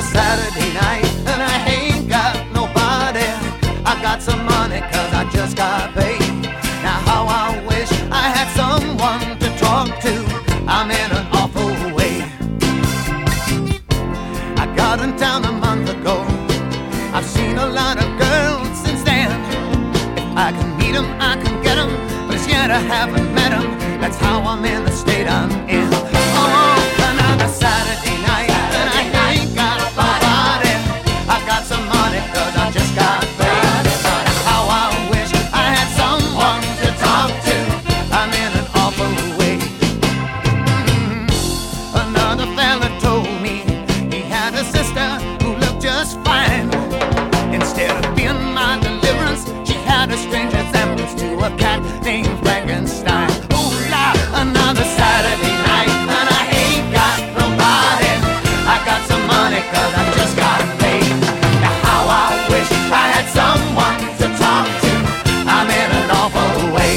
Saturday night and I ain't got nobody. I got some money 'cause I just got paid. Now how I wish I had someone to talk to. I'm in an awful way. I got in town a month ago. I've seen a lot of girls since then. If I can meet 'em, I can get 'em, but as yet I haven't met 'em. That's how I'm in the state I'm in. Oh, another Saturday night and I ain't got nobody. I got some money 'cause I just got paid. How I wish I had someone to talk to. I'm in an awful way. Another fella told me he had a sister who looked just fine. Instead of being my deliverance, she had a strange resemblance to a cat named Frankenstein. Ooh la, another Saturday night and I ain't got nobody. I got some money 'cause I just got paid. Now how I wish I had someone to talk to. I'm in an awful way.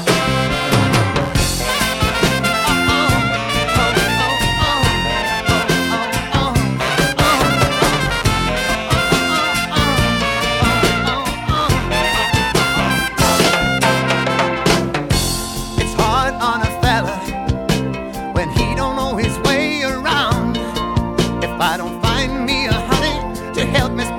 It's hard on a fella when he don't know his way around. If I don't find me a honey to help me